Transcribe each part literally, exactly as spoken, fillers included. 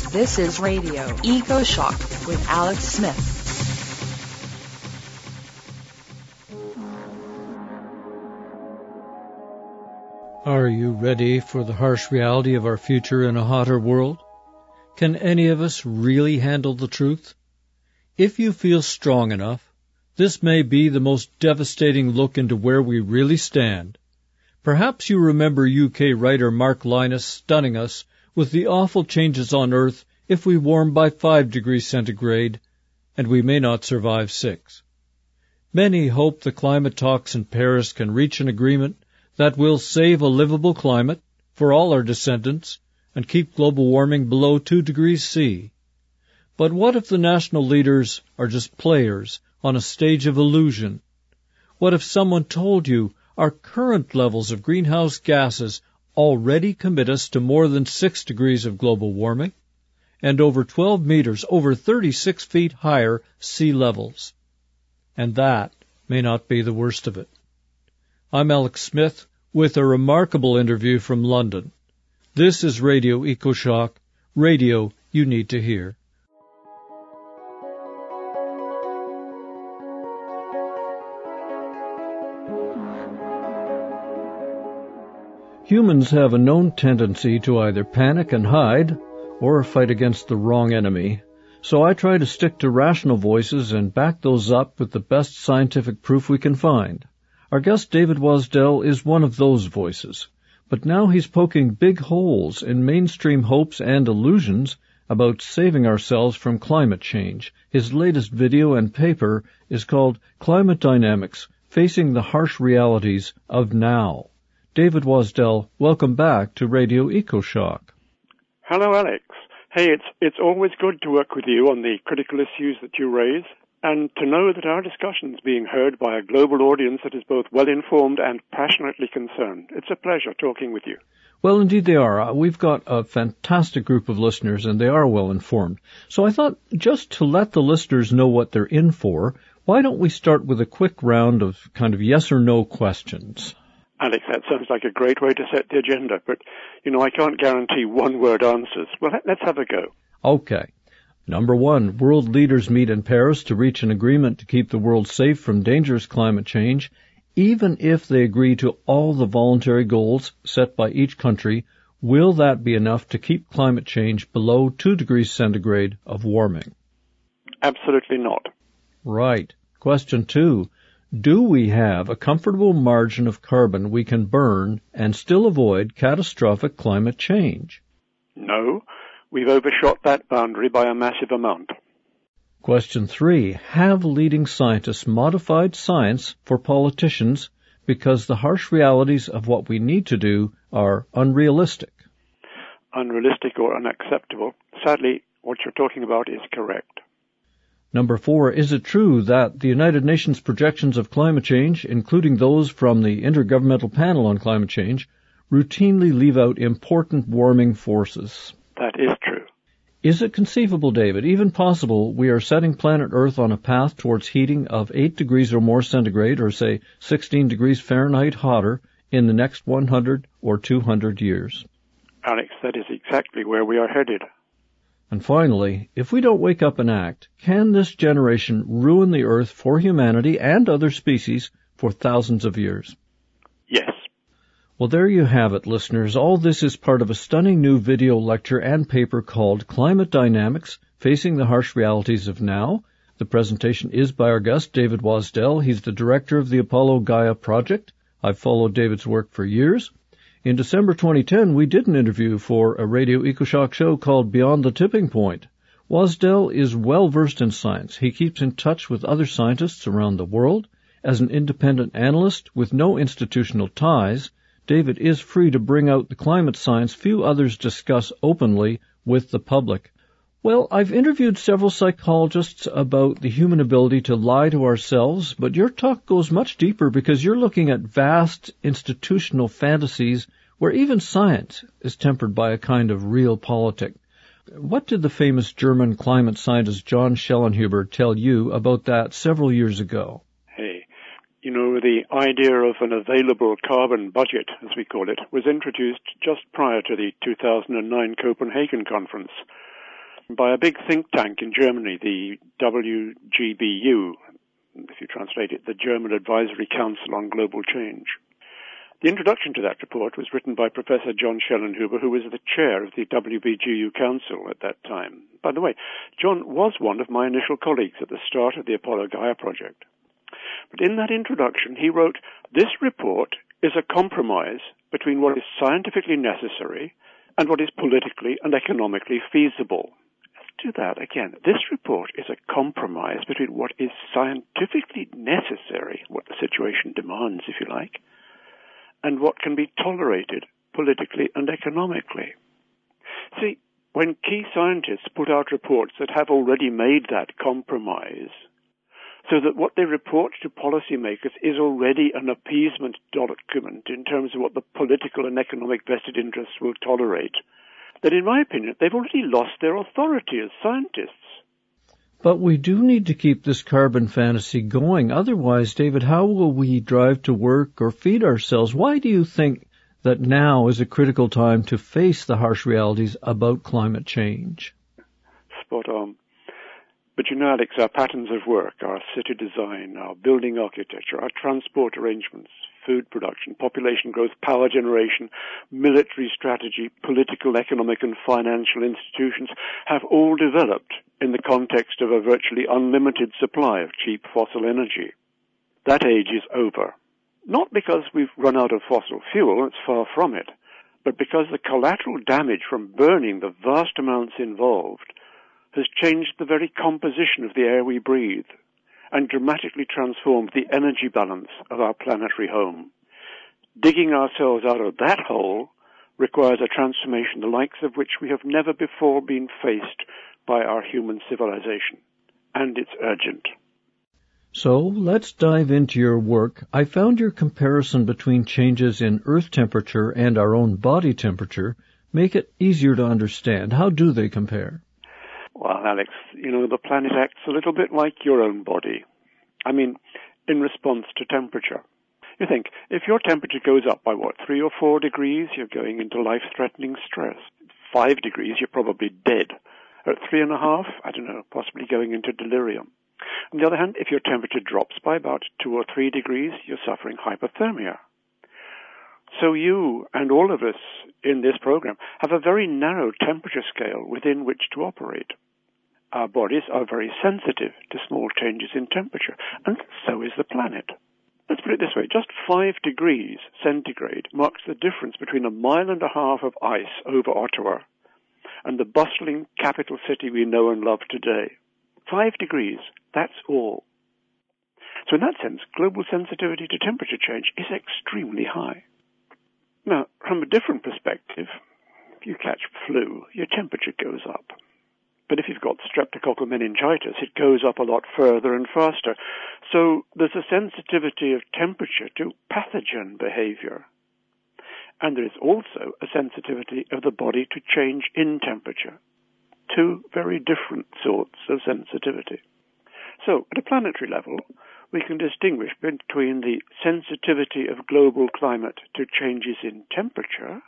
This is Radio Eco Shock with Alex Smith. Are you ready for the harsh reality of our future in a hotter world? Can any of us really handle the truth? If you feel strong enough, this may be the most devastating look into where we really stand. Perhaps you remember U K writer Mark Lynas stunning us with the awful changes on Earth if we warm by five degrees centigrade, and we may not survive six. Many hope the climate talks in Paris can reach an agreement that will save a livable climate for all our descendants and keep global warming below two degrees C. But what if the national leaders are just players on a stage of illusion? What if someone told you our current levels of greenhouse gases already commit us to more than six degrees of global warming and over twelve meters, over thirty-six feet higher sea levels? And that may not be the worst of it. I'm Alex Smith with a remarkable interview from London. This is Radio EcoShock, radio you need to hear. Humans have a known tendency to either panic and hide or fight against the wrong enemy. So I try to stick to rational voices and back those up with the best scientific proof we can find. Our guest David Wasdell is one of those voices, but now he's poking big holes in mainstream hopes and illusions about saving ourselves from climate change. His latest video and paper is called Climate Dynamics, Facing the Harsh Realities of Now. David Wasdell, welcome back to Radio EcoShock. Hello, Alex. Hey, it's it's always good to work with you on the critical issues that you raise, and to know that our discussion is being heard by a global audience that is both well-informed and passionately concerned. It's a pleasure talking with you. Well, indeed they are. We've got a fantastic group of listeners, and they are well-informed. So I thought, just to let the listeners know what they're in for, why don't we start with a quick round of kind of yes or no questions? Alex, that sounds like a great way to set the agenda, but, you know, I can't guarantee one-word answers. Well, let's have a go. Okay. Number one, world leaders meet in Paris to reach an agreement to keep the world safe from dangerous climate change, even if they agree to all the voluntary goals set by each country. Will that be enough to keep climate change below two degrees centigrade of warming? Absolutely not. Right. Question two. Do we have a comfortable margin of carbon we can burn and still avoid catastrophic climate change? No, we've overshot that boundary by a massive amount. Question three. Have leading scientists modified science for politicians because the harsh realities of what we need to do are unrealistic? Unrealistic or unacceptable. Sadly, what you're talking about is correct. Number four, is it true that the United Nations projections of climate change, including those from the Intergovernmental Panel on Climate Change, routinely leave out important warming forces? That is true. Is it conceivable, David, even possible, we are setting planet Earth on a path towards heating of eight degrees or more centigrade, or say sixteen degrees Fahrenheit hotter, in the next one hundred or two hundred years? Alex, that is exactly where we are headed. And finally, if we don't wake up and act, can this generation ruin the Earth for humanity and other species for thousands of years? Yes. Well, there you have it, listeners. All this is part of a stunning new video lecture and paper called Climate Dynamics, Facing the Harsh Realities of Now. The presentation is by our guest, David Wasdell. He's the director of the Apollo Gaia Project. I've followed David's work for years. In December twenty ten, we did an interview for a Radio EcoShock show called Beyond the Tipping Point. Wasdell is well-versed in science. He keeps in touch with other scientists around the world. As an independent analyst with no institutional ties, David is free to bring out the climate science few others discuss openly with the public. Well, I've interviewed several psychologists about the human ability to lie to ourselves, but your talk goes much deeper because you're looking at vast institutional fantasies where even science is tempered by a kind of real politic. What did the famous German climate scientist John Schellenhuber tell you about that several years ago? Hey, you know, the idea of an available carbon budget, as we call it, was introduced just prior to the two thousand nine Copenhagen conference. by a big think tank in Germany, the W G B U, if you translate it, the German Advisory Council on Global Change. The introduction to that report was written by Professor John Schellenhuber, who was the chair of the W B G U Council at that time. By the way, John was one of my initial colleagues at the start of the Apollo Gaia project. But in that introduction, he wrote, "This report is a compromise between what is scientifically necessary and what is politically and economically feasible." Let's do that again. This report is a compromise between what is scientifically necessary, what the situation demands, if you like, and what can be tolerated politically and economically. See, when key scientists put out reports that have already made that compromise, so that what they report to policymakers is already an appeasement document in terms of what the political and economic vested interests will tolerate, then in my opinion, they've already lost their authority as scientists. But we do need to keep this carbon fantasy going. Otherwise, David, how will we drive to work or feed ourselves? Why do you think that now is a critical time to face the harsh realities about climate change? Spot on. But you know, Alex, our patterns of work, our city design, our building architecture, our transport arrangements, food production, population growth, power generation, military strategy, political, economic and financial institutions have all developed in the context of a virtually unlimited supply of cheap fossil energy. That age is over. Not because we've run out of fossil fuel, it's far from it, but because the collateral damage from burning the vast amounts involved has changed the very composition of the air we breathe and dramatically transformed the energy balance of our planetary home. Digging ourselves out of that hole requires a transformation the likes of which we have never before been faced by our human civilization, and it's urgent. So let's dive into your work. I found your comparison between changes in Earth temperature and our own body temperature make it easier to understand. How do they compare? Well, Alex, you know, the planet acts a little bit like your own body. I mean, in response to temperature. You think, if your temperature goes up by, what, three or four degrees, you're going into life-threatening stress. Five degrees, you're probably dead. At three and a half, I don't know, possibly going into delirium. On the other hand, if your temperature drops by about two or three degrees, you're suffering hypothermia. So you and all of us in this program have a very narrow temperature scale within which to operate. Our bodies are very sensitive to small changes in temperature, and so is the planet. Let's put it this way, just five degrees centigrade marks the difference between a mile and a half of ice over Ottawa and the bustling capital city we know and love today. Five degrees, that's all. So in that sense, global sensitivity to temperature change is extremely high. Now, from a different perspective, if you catch flu, your temperature goes up. But if you've got streptococcal meningitis, it goes up a lot further and faster. So there's a sensitivity of temperature to pathogen behavior. And there is also a sensitivity of the body to change in temperature. Two very different sorts of sensitivity. So at a planetary level, we can distinguish between the sensitivity of global climate to changes in temperature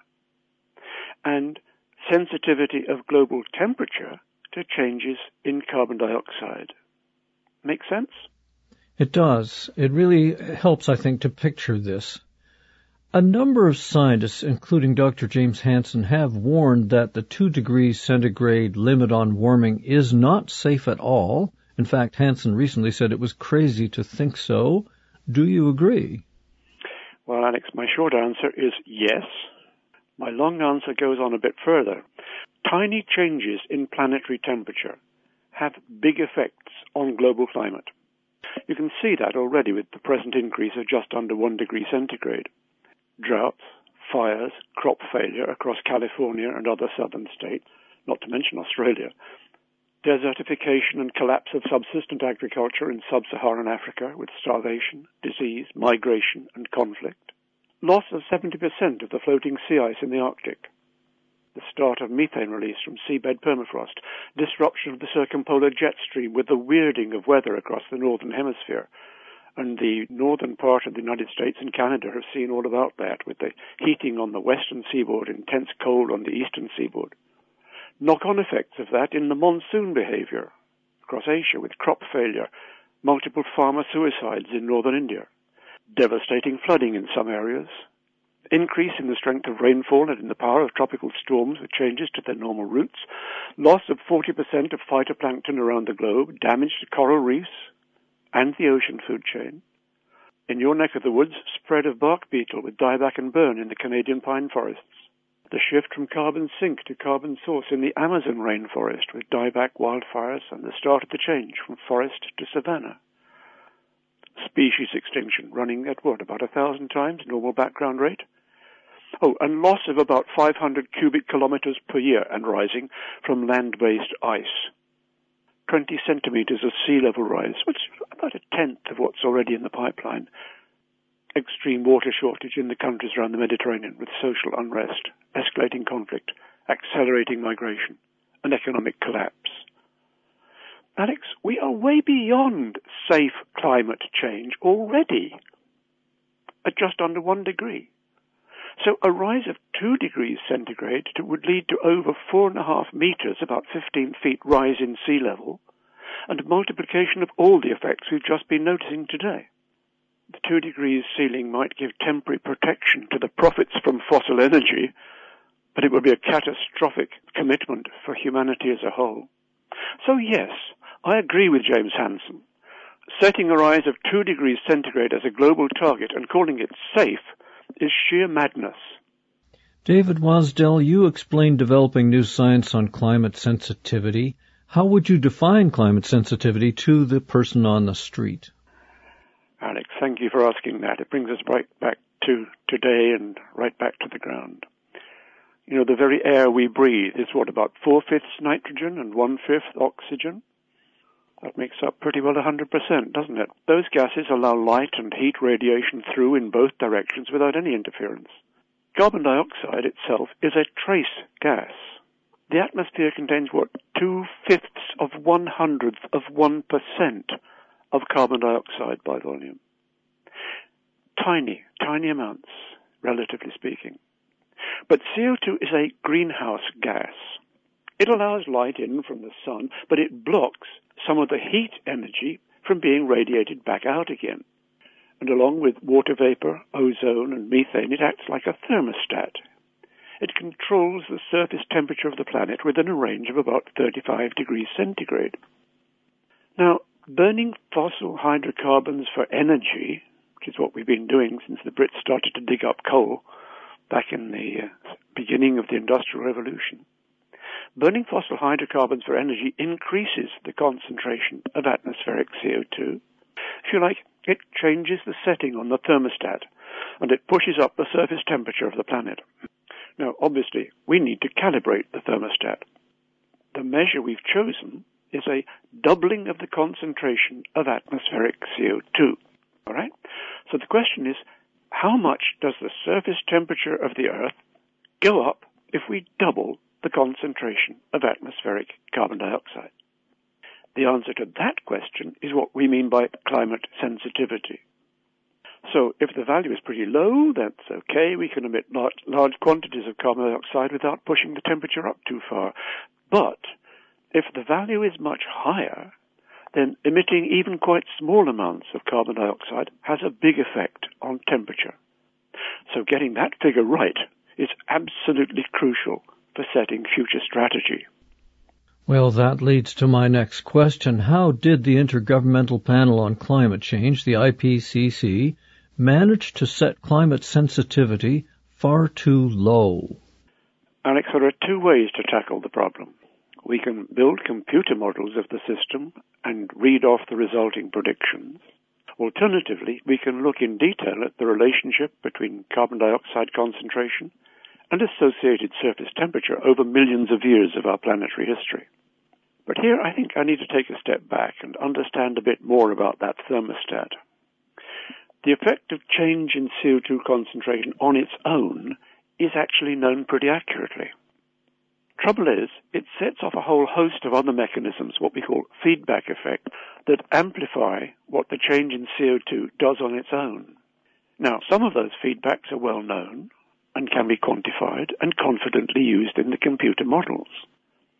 and sensitivity of global temperature to changes in carbon dioxide. Make sense? It does. It really helps, I think, to picture this. A number of scientists, including Doctor James Hansen, have warned that the two degrees centigrade limit on warming is not safe at all. In fact, Hansen recently said it was crazy to think so. Do you agree? Well, Alex, my short answer is yes. My long answer goes on a bit further. Tiny changes in planetary temperature have big effects on global climate. You can see that already with the present increase of just under one degree centigrade. Droughts, fires, crop failure across California and other southern states, not to mention Australia. Desertification and collapse of subsistence agriculture in sub-Saharan Africa with starvation, disease, migration and conflict. Loss of seventy percent of the floating sea ice in the Arctic. The start of methane release from seabed permafrost. Disruption of the circumpolar jet stream with the weirding of weather across the northern hemisphere. And the northern part of the United States and Canada have seen all about that with the heating on the western seaboard, intense cold on the eastern seaboard. knock-on effects of that in the monsoon behavior across Asia with crop failure, multiple farmer suicides in northern India, devastating flooding in some areas, increase in the strength of rainfall and in the power of tropical storms with changes to their normal routes, loss of forty percent of phytoplankton around the globe, damage to coral reefs and the ocean food chain. In your neck of the woods, spread of bark beetle with dieback and burn in the Canadian pine forests. The shift from carbon sink to carbon source in the Amazon rainforest with dieback wildfires and the start of the change from forest to savanna. Species extinction running at what, about a thousand times normal background rate? Oh, and loss of about five hundred cubic kilometers per year and rising from land-based ice. twenty centimeters of sea level rise, which is about a tenth of what's already in the pipeline. Extreme water shortage in the countries around the Mediterranean with social unrest, escalating conflict, accelerating migration, and economic collapse. Alex, we are way beyond safe climate change already at just under one degree. So a rise of two degrees centigrade would lead to over four and a half meters, about fifteen feet rise in sea level, and multiplication of all the effects we've just been noticing today. The two degrees ceiling might give temporary protection to the profits from fossil energy, but it would be a catastrophic commitment for humanity as a whole. So yes, I agree with James Hansen. Setting a rise of two degrees centigrade as a global target and calling it safe is sheer madness. David Wasdell, you explained developing new science on climate sensitivity. How would you define climate sensitivity to the person on the street? Alex, thank you for asking that. It brings us right back to today and right back to the ground. You know, the very air we breathe is what, about four-fifths nitrogen and one-fifth oxygen? That makes up pretty well one hundred percent, doesn't it? Those gases allow light and heat radiation through in both directions without any interference. Carbon dioxide itself is a trace gas. The atmosphere contains, what, two-fifths of one-hundredth of one percent of carbon dioxide by volume. Tiny, tiny amounts, relatively speaking. But C O two is a greenhouse gas. It allows light in from the sun, but it blocks some of the heat energy from being radiated back out again. And along with water vapor, ozone, and methane, it acts like a thermostat. It controls the surface temperature of the planet within a range of about thirty-five degrees centigrade. Now, burning fossil hydrocarbons for energy, which is what we've been doing since the Brits started to dig up coal back in the uh, beginning of the Industrial Revolution, burning fossil hydrocarbons for energy increases the concentration of atmospheric C O two. If you like, it changes the setting on the thermostat, and it pushes up the surface temperature of the planet. Now, obviously, we need to calibrate the thermostat. The measure we've chosen is a doubling of the concentration of atmospheric C O two. All right? So the question is, how much does the surface temperature of the Earth go up if we double the concentration of atmospheric carbon dioxide? The answer to that question is what we mean by climate sensitivity. So if the value is pretty low, that's okay. We can emit large, large quantities of carbon dioxide without pushing the temperature up too far. But if the value is much higher, then emitting even quite small amounts of carbon dioxide has a big effect on temperature. So getting that figure right is absolutely crucial for setting future strategy. Well, that leads to my next question. How did the Intergovernmental Panel on Climate Change, the I P C C, manage to set climate sensitivity far too low? Alex, there are two ways to tackle the problem. We can build computer models of the system and read off the resulting predictions. Alternatively, we can look in detail at the relationship between carbon dioxide concentration and associated surface temperature over millions of years of our planetary history. But here I think I need to take a step back and understand a bit more about that thermostat. The effect of change in C O two concentration on its own is actually known pretty accurately. Trouble is, it sets off a whole host of other mechanisms, what we call feedback effect, that amplify what the change in C O two does on its own. Now, some of those feedbacks are well known and can be quantified and confidently used in the computer models.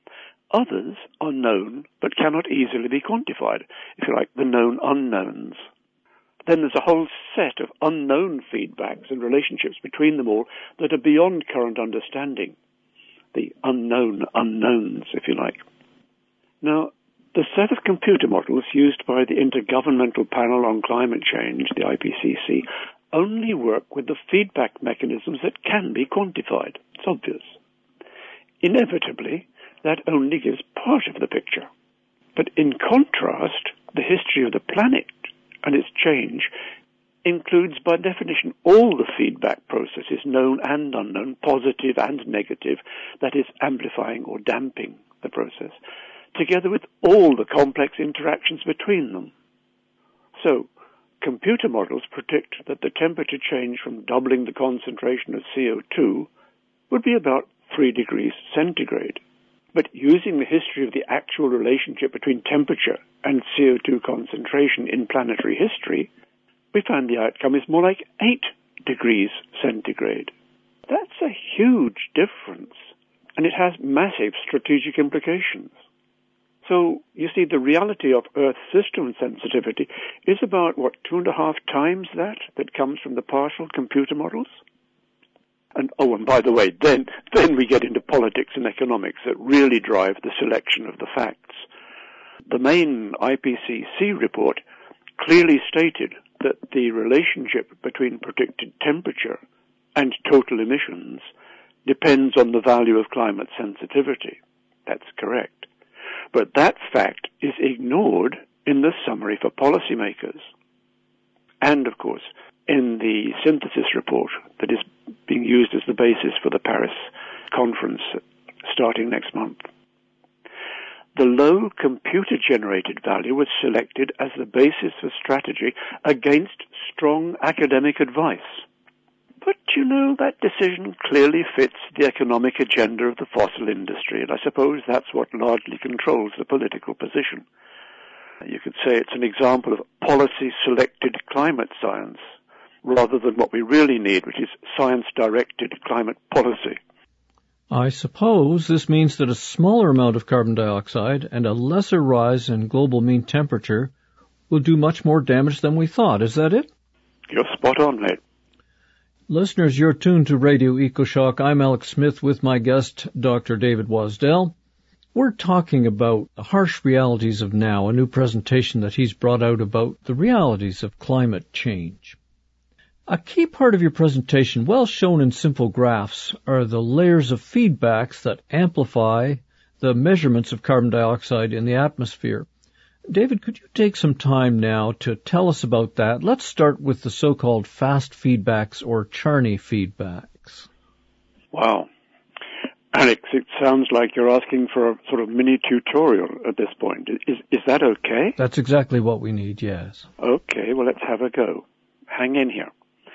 Others are known but cannot easily be quantified, if you like, the known unknowns. Then there's a whole set of unknown feedbacks and relationships between them all that are beyond current understanding, the unknown unknowns, if you like. Now, the set of computer models used by the Intergovernmental Panel on Climate Change, the I P C C, only work with the feedback mechanisms that can be quantified. It's obvious. Inevitably, that only gives part of the picture. But in contrast, the history of the planet and its change includes, by definition, all the feedback processes, known and unknown, positive and negative, that is, amplifying or damping the process, together with all the complex interactions between them. So, computer models predict that the temperature change from doubling the concentration of C O two would be about three degrees centigrade. But using the history of the actual relationship between temperature and C O two concentration in planetary history, we find the outcome is more like eight degrees centigrade. That's a huge difference, and it has massive strategic implications. So, you see, the reality of Earth system sensitivity is about, what, two and a half times that that comes from the partial computer models? And, oh, and by the way, then, then we get into politics and economics that really drive the selection of the facts. The main I P C C report clearly stated that the relationship between predicted temperature and total emissions depends on the value of climate sensitivity. That's correct. But that fact is ignored in the summary for policymakers. And, of course, in the synthesis report that is being used as the basis for the Paris conference starting next month. The low computer-generated value was selected as the basis for strategy against strong academic advice. But, you know, that decision clearly fits the economic agenda of the fossil industry, and I suppose that's what largely controls the political position. You could say it's an example of policy-selected climate science, rather than what we really need, which is science-directed climate policy. I suppose this means that a smaller amount of carbon dioxide and a lesser rise in global mean temperature will do much more damage than we thought. Is that it? You're spot on, mate. Listeners, you're tuned to Radio EcoShock. I'm Alex Smith with my guest, Doctor David Wasdell. We're talking about the harsh realities of now, a new presentation that he's brought out about the realities of climate change. A key part of your presentation, well shown in simple graphs, are the layers of feedbacks that amplify the measurements of carbon dioxide in the atmosphere. David, could you take some time now to tell us about that? Let's start with the so-called fast feedbacks or Charney feedbacks. Wow. Alex, it sounds like you're asking for a sort of mini tutorial at this point. Is, is that okay? That's exactly what we need, yes. Okay, well, let's have a go. Hang in here.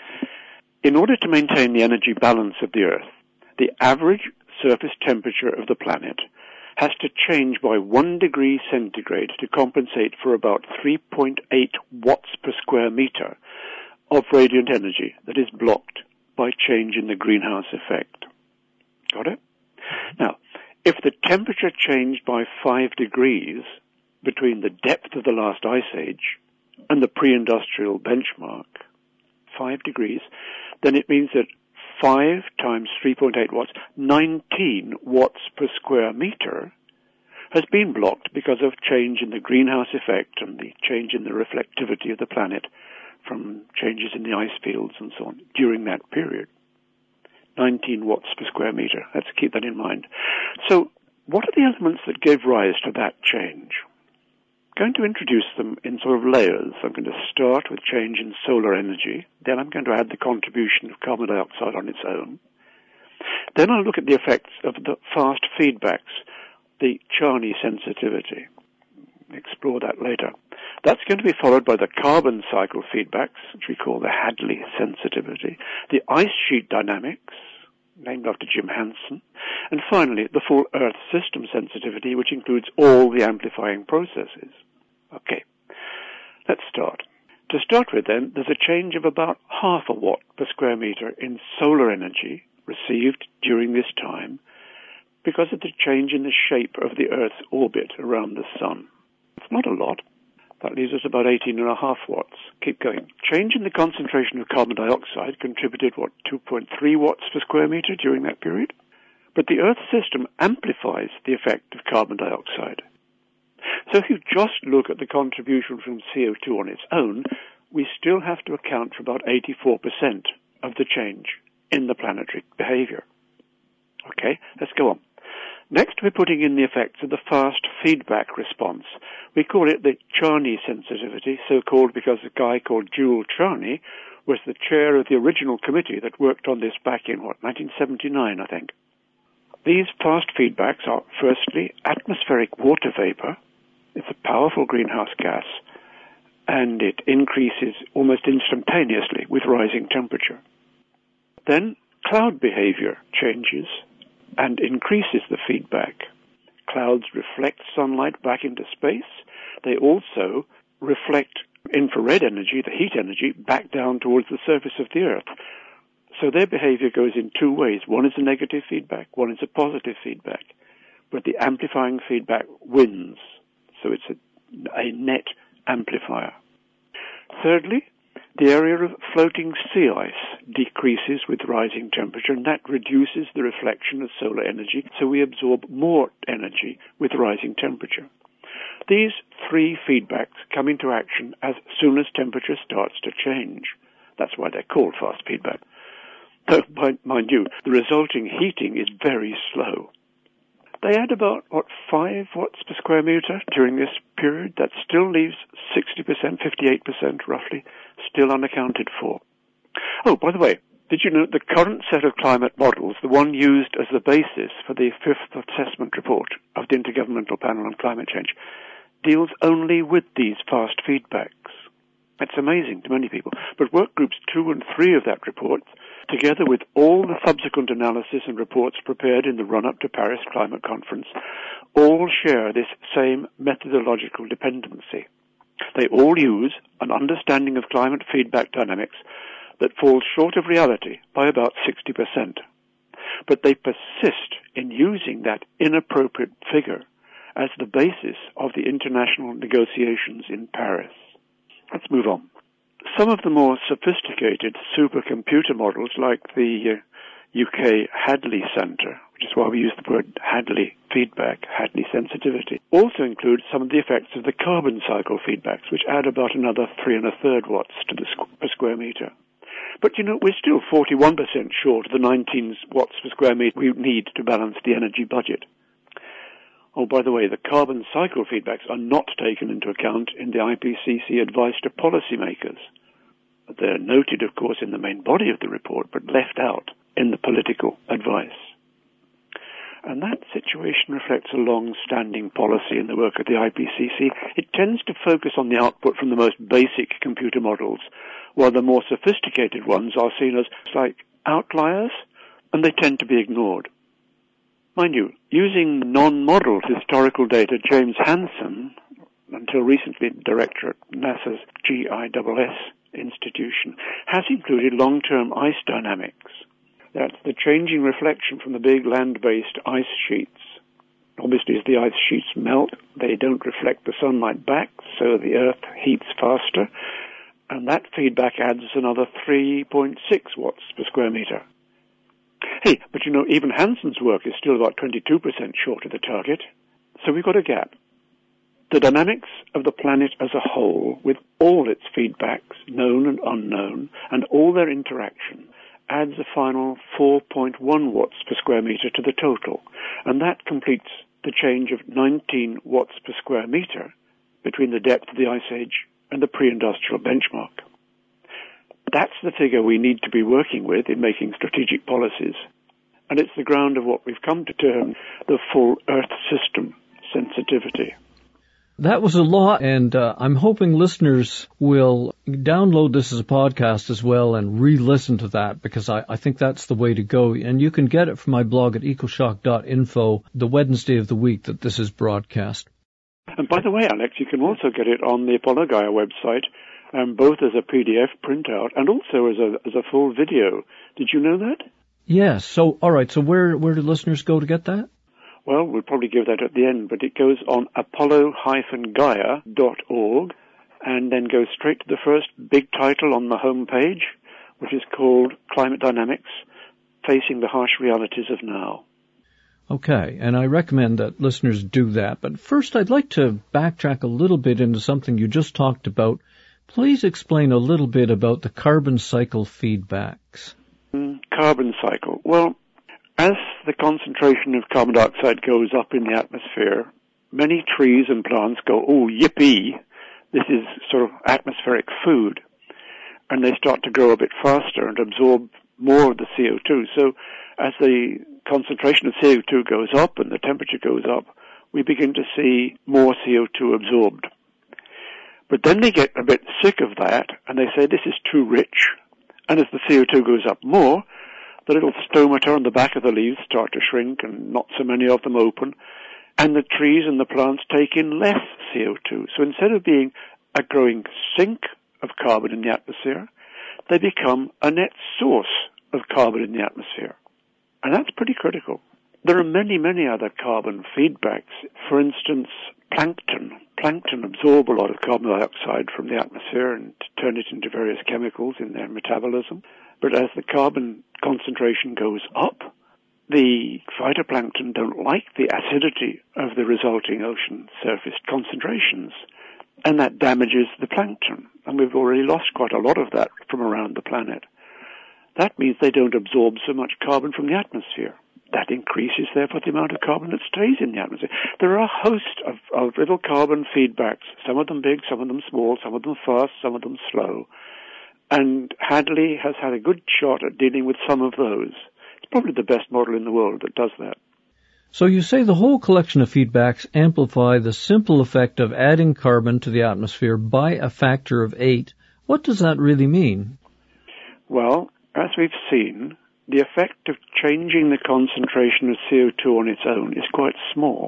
In order to maintain the energy balance of the Earth, the average surface temperature of the planet has to change by one degree centigrade to compensate for about three point eight watts per square meter of radiant energy that is blocked by change in the greenhouse effect. Got it? Now, if the temperature changed by five degrees between the depth of the last ice age and the pre-industrial benchmark, five degrees, then it means that five times three point eight watts, nineteen watts per square meter, has been blocked because of change in the greenhouse effect and the change in the reflectivity of the planet from changes in the ice fields and so on during that period. nineteen watts per square meter. Let's keep that in mind. So, what are the elements that gave rise to that change? I'm going to introduce them in sort of layers. I'm going to start with change in solar energy. Then I'm going to add the contribution of carbon dioxide on its own. Then I'll look at the effects of the fast feedbacks, the Charney sensitivity. Explore that later. That's going to be followed by the carbon cycle feedbacks, which we call the Hadley sensitivity, the ice sheet dynamics, named after Jim Hansen, and finally the full Earth system sensitivity, which includes all the amplifying processes. Okay, let's start. To start with then, there's a change of about half a watt per square meter in solar energy received during this time because of the change in the shape of the Earth's orbit around the Sun. It's not a lot. That leaves us about eighteen and a half watts. Keep going. Change in the concentration of carbon dioxide contributed, what, two point three watts per square meter during that period? But the Earth system amplifies the effect of carbon dioxide. So if you just look at the contribution from C O two on its own, we still have to account for about eighty-four percent of the change in the planetary behavior. Okay, let's go on. Next, we're putting in the effects of the fast feedback response. We call it the Charney sensitivity, so called because a guy called Jule Charney was the chair of the original committee that worked on this back in, what, nineteen seventy-nine, I think. These fast feedbacks are, firstly, atmospheric water vapor. It's a powerful greenhouse gas, and it increases almost instantaneously with rising temperature. Then, cloud behavior changes and increases the feedback. Clouds reflect sunlight back into space. They also reflect infrared energy, the heat energy, back down towards the surface of the Earth. So their behavior goes in two ways. One is a negative feedback, one is a positive feedback. But the amplifying feedback wins. So it's a, a net amplifier. Thirdly, the area of floating sea ice decreases with rising temperature, and that reduces the reflection of solar energy, so we absorb more energy with rising temperature. These three feedbacks come into action as soon as temperature starts to change. That's why they're called fast feedback. Though, mind you, the resulting heating is very slow. They add about, what, five watts per square meter during this period. That still leaves sixty percent, fifty-eight percent roughly, still unaccounted for. Oh, by the way, did you know the current set of climate models, the one used as the basis for the fifth assessment report of the Intergovernmental Panel on Climate Change, deals only with these fast feedbacks? That's amazing to many people. But work groups two and three of that report, together with all the subsequent analysis and reports prepared in the run-up to Paris Climate Conference, all share this same methodological dependency. They all use an understanding of climate feedback dynamics that falls short of reality by about sixty percent. But they persist in using that inappropriate figure as the basis of the international negotiations in Paris. Let's move on. Some of the more sophisticated supercomputer models, like the uh, U K Hadley Centre, which is why we use the word Hadley feedback, Hadley sensitivity, also include some of the effects of the carbon cycle feedbacks, which add about another three and a third watts to the squ- per square meter. But, you know, we're still forty-one percent short of the nineteen watts per square meter we need to balance the energy budget. Oh, by the way, the carbon cycle feedbacks are not taken into account in the I P C C advice to policymakers. They're noted, of course, in the main body of the report, but left out in the political advice. And that situation reflects a long-standing policy in the work of the I P C C. It tends to focus on the output from the most basic computer models, while the more sophisticated ones are seen as like outliers, and they tend to be ignored. Mind you, using non-modeled historical data, James Hansen, until recently director at NASA's G I S S institution, has included long-term ice dynamics. That's the changing reflection from the big land-based ice sheets. Obviously, as the ice sheets melt, they don't reflect the sunlight back, so the Earth heats faster, and that feedback adds another three point six watts per square meter. Hey, but you know, even Hansen's work is still about twenty-two percent short of the target, so we've got a gap. The dynamics of the planet as a whole, with all its feedbacks, known and unknown, and all their interaction, adds a final four point one watts per square meter to the total, and that completes the change of nineteen watts per square meter between the depth of the Ice Age and the pre-industrial benchmark. That's the figure we need to be working with in making strategic policies, and it's the ground of what we've come to term the full Earth system sensitivity. That was a lot, and uh, I'm hoping listeners will download this as a podcast as well and re-listen to that, because I, I think that's the way to go. And you can get it from my blog at ecoshock dot info the Wednesday of the week that this is broadcast. And by the way, Alex, you can also get it on the Apollo Gaia website, um, both as a P D F printout and also as a as a full video. Did you know that? Yes. So, all right. So where where do listeners go to get that? Well, we'll probably give that at the end, but it goes on apollo dash gaia dot org and then goes straight to the first big title on the home page, which is called Climate Dynamics, Facing the Harsh Realities of Now. Okay, and I recommend that listeners do that. But first, I'd like to backtrack a little bit into something you just talked about. Please explain a little bit about the carbon cycle feedbacks. Mm, carbon cycle. Well, as the concentration of carbon dioxide goes up in the atmosphere, many trees and plants go, oh, yippee, this is sort of atmospheric food. And they start to grow a bit faster and absorb more of the C O two. So as the concentration of C O two goes up and the temperature goes up, we begin to see more C O two absorbed. But then they get a bit sick of that and they say this is too rich. And as the C O two goes up more, the little stomata on the back of the leaves start to shrink and not so many of them open. And the trees and the plants take in less C O two. So instead of being a growing sink of carbon in the atmosphere, they become a net source of carbon in the atmosphere. And that's pretty critical. There are many, many other carbon feedbacks. For instance, plankton. Plankton absorb a lot of carbon dioxide from the atmosphere and turn it into various chemicals in their metabolism. But as the carbon concentration goes up, the phytoplankton don't like the acidity of the resulting ocean surface concentrations, and that damages the plankton. And we've already lost quite a lot of that from around the planet. That means they don't absorb so much carbon from the atmosphere. That increases, therefore, the amount of carbon that stays in the atmosphere. There are a host of, of little carbon feedbacks, some of them big, some of them small, some of them fast, some of them slow. And Hadley has had a good shot at dealing with some of those. It's probably the best model in the world that does that. So you say the whole collection of feedbacks amplify the simple effect of adding carbon to the atmosphere by a factor of eight. What does that really mean? Well, as we've seen, the effect of changing the concentration of C O two on its own is quite small.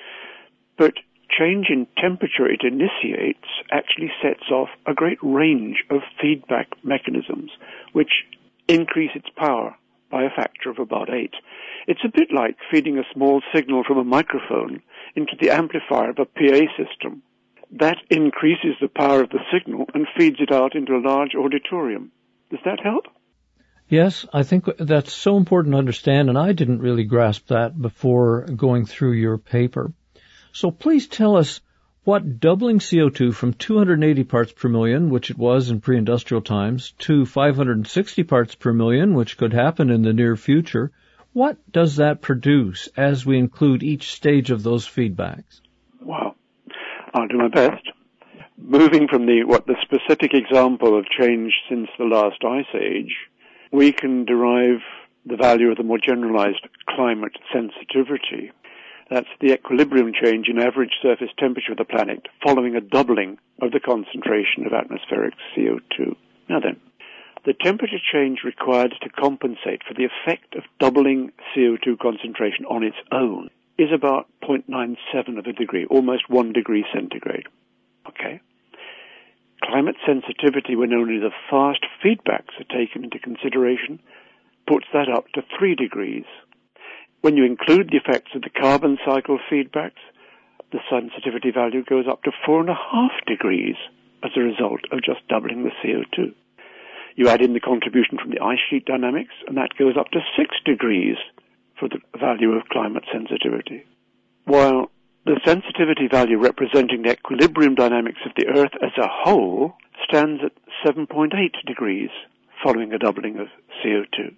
But change in temperature it initiates actually sets off a great range of feedback mechanisms, which increase its power by a factor of about eight. It's a bit like feeding a small signal from a microphone into the amplifier of a P A system. That increases the power of the signal and feeds it out into a large auditorium. Does that help? Yes, I think that's so important to understand, and I didn't really grasp that before going through your paper. So please tell us what doubling C O two from two hundred eighty parts per million, which it was in pre-industrial times, to five hundred sixty parts per million, which could happen in the near future, what does that produce as we include each stage of those feedbacks? Well, I'll do my best. Moving from the what the specific example of change since the last ice age, we can derive the value of the more generalized climate sensitivity. That's the equilibrium change in average surface temperature of the planet following a doubling of the concentration of atmospheric C O two. Now then, the temperature change required to compensate for the effect of doubling C O two concentration on its own is about zero point nine seven of a degree, almost one degree centigrade. Okay? Climate sensitivity, when only the fast feedbacks are taken into consideration, puts that up to three degrees. When you include the effects of the carbon cycle feedbacks, the sensitivity value goes up to four and a half degrees as a result of just doubling the C O two. You add in the contribution from the ice sheet dynamics, and that goes up to six degrees for the value of climate sensitivity. While the sensitivity value representing the equilibrium dynamics of the Earth as a whole stands at seven point eight degrees following a doubling of C O two.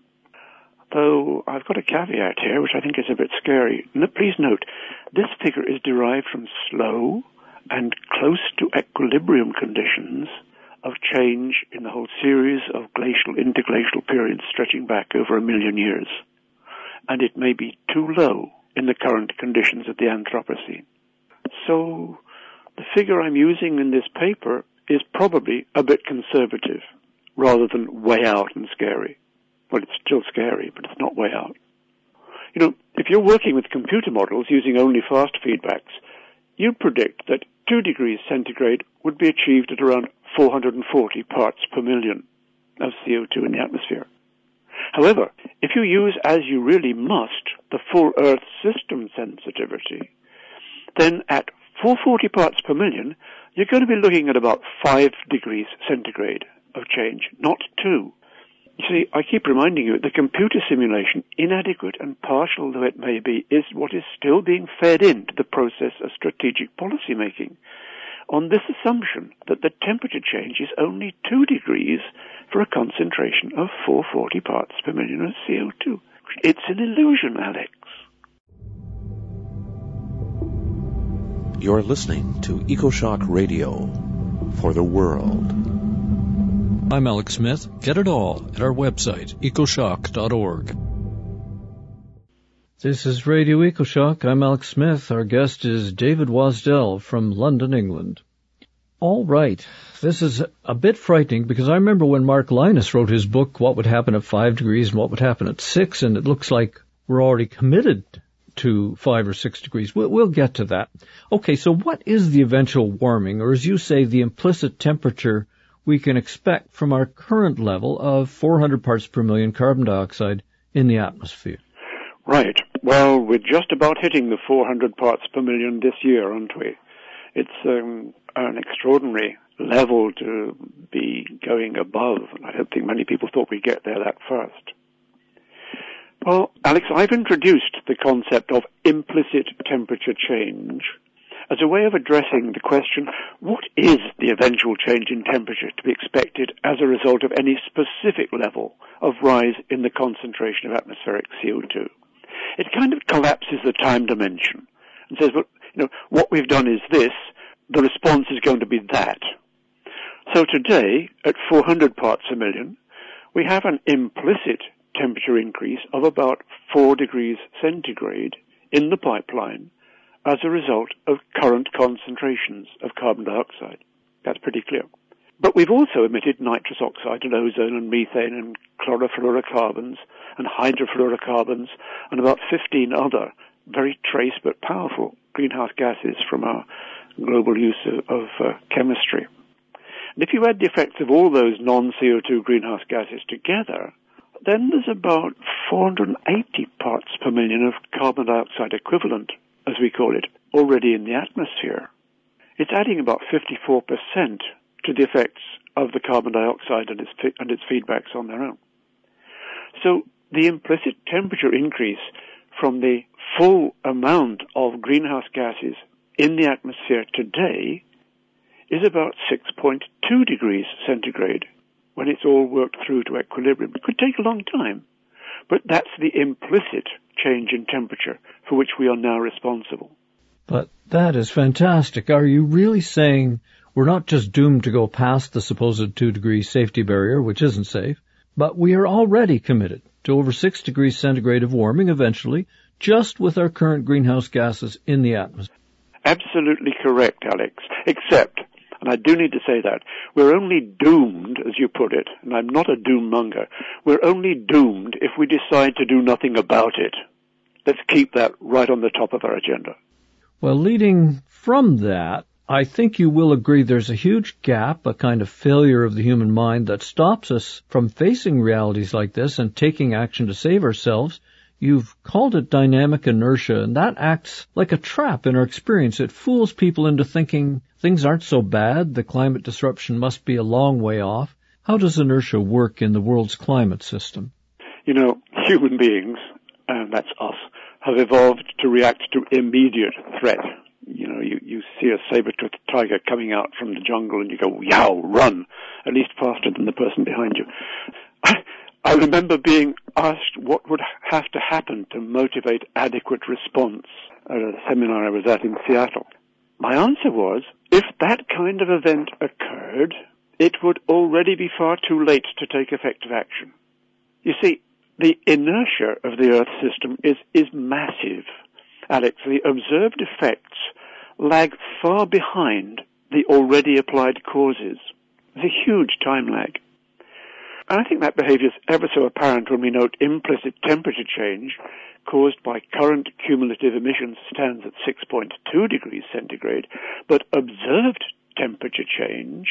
Though I've got a caveat here, which I think is a bit scary. No, please note, this figure is derived from slow and close to equilibrium conditions of change in the whole series of glacial, interglacial periods stretching back over a million years. And it may be too low in the current conditions of the Anthropocene. So the figure I'm using in this paper is probably a bit conservative, rather than way out and scary. Well, it's still scary, but it's not way out. You know, if you're working with computer models using only fast feedbacks, you predict that two degrees centigrade would be achieved at around four hundred forty parts per million of C O two in the atmosphere. However, if you use, as you really must, the full Earth system sensitivity, then at four hundred forty parts per million, you're going to be looking at about five degrees centigrade of change, not two. You see, I keep reminding you, the computer simulation, inadequate and partial though it may be, is what is still being fed into the process of strategic policy making, on this assumption that the temperature change is only two degrees for a concentration of four hundred forty parts per million of C O two. It's an illusion, Alex. You're listening to EcoShock Radio for the world. I'm Alex Smith. Get it all at our website, ecoshock dot org. This is Radio EcoShock. I'm Alex Smith. Our guest is David Wasdell from London, England. All right. This is a bit frightening because I remember when Mark Linus wrote his book, What Would Happen at five degrees and What Would Happen at six, and it looks like we're already committed to five or six degrees. We'll, we'll get to that. Okay, so what is the eventual warming, or as you say, the implicit temperature we can expect from our current level of four hundred parts per million carbon dioxide in the atmosphere? Right. Well, we're just about hitting the four hundred parts per million this year, aren't we? It's um, an extraordinary level to be going above, and I don't think many people thought we'd get there that fast. Well, Alex, I've introduced the concept of implicit temperature change as a way of addressing the question, what is the eventual change in temperature to be expected as a result of any specific level of rise in the concentration of atmospheric C O two? It kind of collapses the time dimension and says, well, you know, what we've done is this, the response is going to be that. So today, at four hundred parts a million, we have an implicit temperature increase of about four degrees centigrade in the pipeline as a result of current concentrations of carbon dioxide. That's pretty clear. But we've also emitted nitrous oxide and ozone and methane and chlorofluorocarbons and hydrofluorocarbons and about fifteen other very trace but powerful greenhouse gases from our global use of, of uh, chemistry. And if you add the effects of all those non-C O two greenhouse gases together, then there's about four hundred eighty parts per million of carbon dioxide equivalent, as we call it, already in the atmosphere. It's adding about fifty-four percent to the effects of the carbon dioxide and its, and its feedbacks on their own. So the implicit temperature increase from the full amount of greenhouse gases in the atmosphere today is about six point two degrees centigrade when it's all worked through to equilibrium. It could take a long time, but that's the implicit change in temperature for which we are now responsible. But that is fantastic. Are you really saying we're not just doomed to go past the supposed two-degree safety barrier, which isn't safe, but we are already committed to over six degrees centigrade of warming eventually, just with our current greenhouse gases in the atmosphere? Absolutely correct, Alex, except, and I do need to say that, we're only doomed, as you put it, and I'm not a doom monger, we're only doomed if we decide to do nothing about it. Let's keep that right on the top of our agenda. Well, leading from that, I think you will agree there's a huge gap, a kind of failure of the human mind that stops us from facing realities like this and taking action to save ourselves. You've called it dynamic inertia, and that acts like a trap in our experience. It fools people into thinking things aren't so bad, the climate disruption must be a long way off. How does inertia work in the world's climate system? You know, human beings, and that's us, have evolved to react to immediate threat. You know, you, you see a saber-toothed tiger coming out from the jungle and you go, yow, run, at least faster than the person behind you. I, I remember being asked what would have to happen to motivate adequate response at a seminar I was at in Seattle. My answer was, if that kind of event occurred, it would already be far too late to take effective action. You see, the inertia of the Earth system is, is massive. Alex, the observed effects lag far behind the already applied causes. There's a huge time lag. And I think that behavior is ever so apparent when we note implicit temperature change caused by current cumulative emissions stands at six point two degrees centigrade, but observed temperature change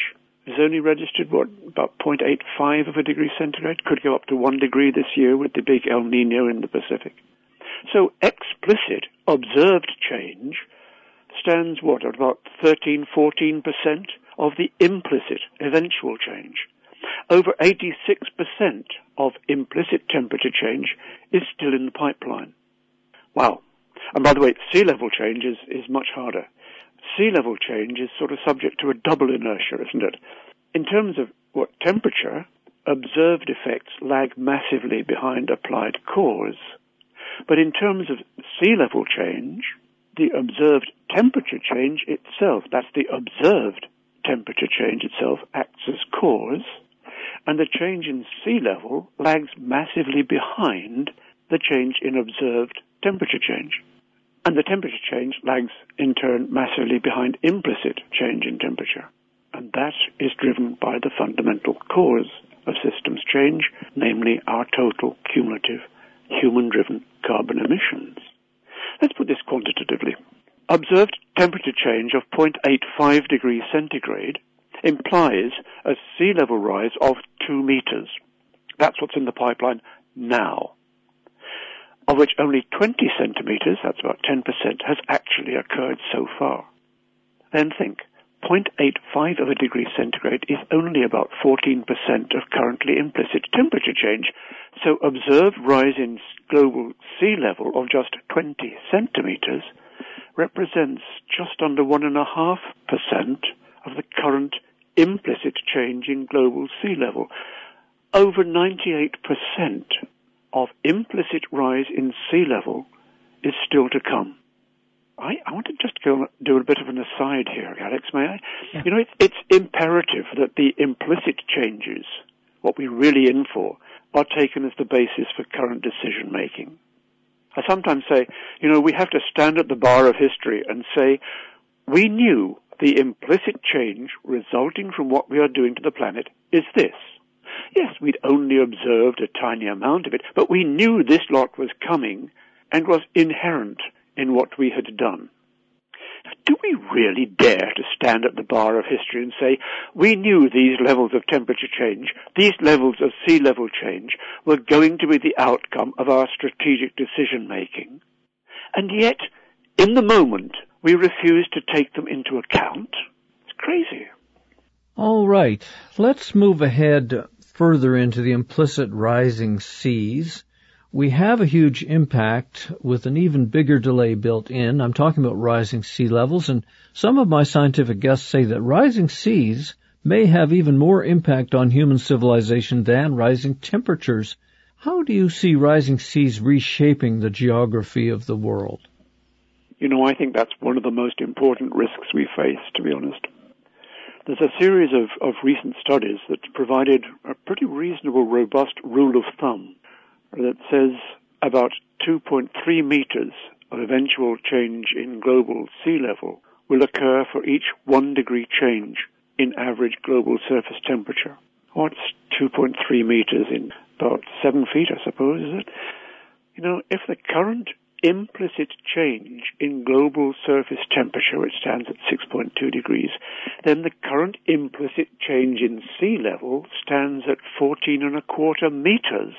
has only registered, what, about zero point eight five of a degree centigrade. Could go up to one degree this year with the big El Nino in the Pacific. So explicit, observed change stands, what, at about thirteen, fourteen percent of the implicit, eventual change. Over eighty-six percent of implicit temperature change is still in the pipeline. Wow. And by the way, sea level change is, is much harder. Sea level change is sort of subject to a double inertia, isn't it? In terms of what temperature, observed effects lag massively behind applied cause. But in terms of sea level change, the observed temperature change itself, that's the observed temperature change itself, acts as cause, and the change in sea level lags massively behind the change in observed temperature change. And the temperature change lags, in turn, massively behind implicit change in temperature. And that is driven by the fundamental cause of systems change, namely our total cumulative human-driven carbon emissions. Let's put this quantitatively. Observed temperature change of zero point eight five degrees centigrade implies a sea level rise of two meters. That's what's in the pipeline now, of which only twenty centimeters, that's about ten percent, has actually occurred so far. Then think, zero point eight five of a degree centigrade is only about fourteen percent of currently implicit temperature change, so observed rise in global sea level of just twenty centimeters represents just under one point five percent of the current implicit change in global sea level. Over ninety-eight percent of implicit rise in sea level is still to come. I, I want to just go do a bit of an aside here, Alex, may I? Yeah. You know, it's, it's imperative that the implicit changes, what we're really in for, are taken as the basis for current decision making. I sometimes say, you know, we have to stand at the bar of history and say, we knew the implicit change resulting from what we are doing to the planet is this. Yes, we'd only observed a tiny amount of it, but we knew this lot was coming and was inherent in what we had done. Do we really dare to stand at the bar of history and say, we knew these levels of temperature change, these levels of sea level change were going to be the outcome of our strategic decision-making, and yet, in the moment, we refuse to take them into account? It's crazy. All right, let's move ahead further into the implicit rising seas. We have a huge impact with an even bigger delay built in. I'm talking about rising sea levels, and some of my scientific guests say that rising seas may have even more impact on human civilization than rising temperatures. How do you see rising seas reshaping the geography of the world? You know, I think that's one of the most important risks we face, to be honest. There's a series of, of recent studies that provided a pretty reasonable, robust rule of thumb that says about two point three meters of eventual change in global sea level will occur for each one degree change in average global surface temperature. What's two point three meters in about seven feet, I suppose, is it? You know, if the current implicit change in global surface temperature, which stands at six point two degrees, then the current implicit change in sea level stands at fourteen and a quarter meters,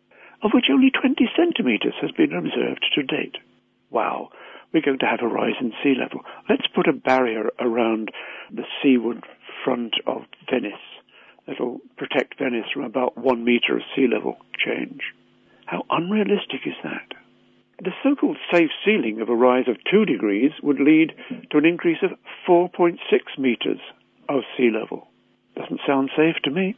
of which only twenty centimeters has been observed to date. Wow, we're going to have a rise in sea level. Let's put a barrier around the seaward front of Venice that'll protect Venice from about one meter of sea level change. How unrealistic is that? The so-called safe ceiling of a rise of two degrees would lead to an increase of four point six meters of sea level. Doesn't sound safe to me.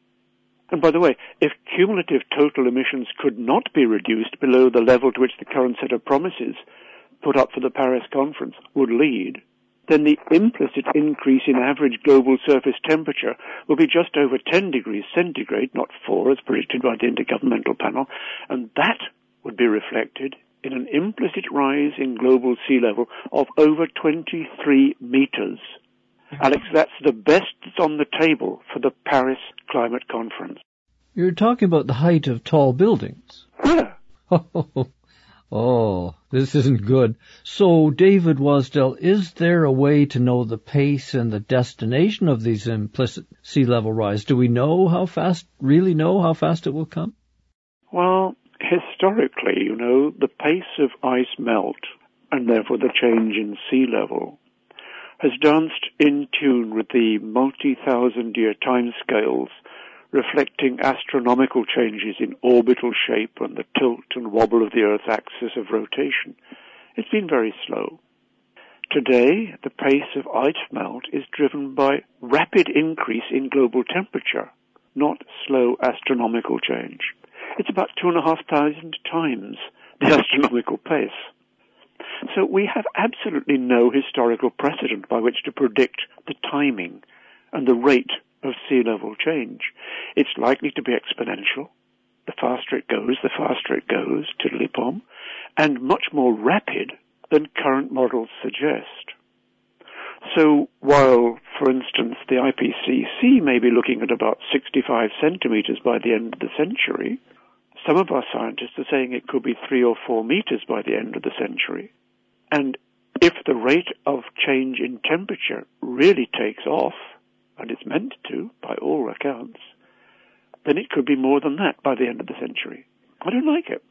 And by the way, if cumulative total emissions could not be reduced below the level to which the current set of promises put up for the Paris conference would lead, then the implicit increase in average global surface temperature will be just over ten degrees centigrade, not four as predicted by the Intergovernmental Panel, and that would be reflected in an implicit rise in global sea level of over twenty-three meters. Alex, that's the best that's on the table for the Paris Climate Conference. You're talking about the height of tall buildings. Yeah. Oh, Oh, this isn't good. So, David Wasdell, is there a way to know the pace and the destination of these implicit sea level rise? Do we know how fast, really know how fast it will come? Well, historically, you know, the pace of ice melt, and therefore the change in sea level, has danced in tune with the multi-thousand year timescales reflecting astronomical changes in orbital shape and the tilt and wobble of the Earth's axis of rotation. It's been very slow. Today, the pace of ice melt is driven by rapid increase in global temperature, not slow astronomical change. It's about two and a half thousand times the astronomical pace. So we have absolutely no historical precedent by which to predict the timing and the rate of sea level change. It's likely to be exponential. The faster it goes, the faster it goes, tiddly-pom, and much more rapid than current models suggest. So while, for instance, the I P C C may be looking at about sixty-five centimeters by the end of the century, some of our scientists are saying it could be three or four meters by the end of the century. And if the rate of change in temperature really takes off, and it's meant to, by all accounts, then it could be more than that by the end of the century. I don't like it.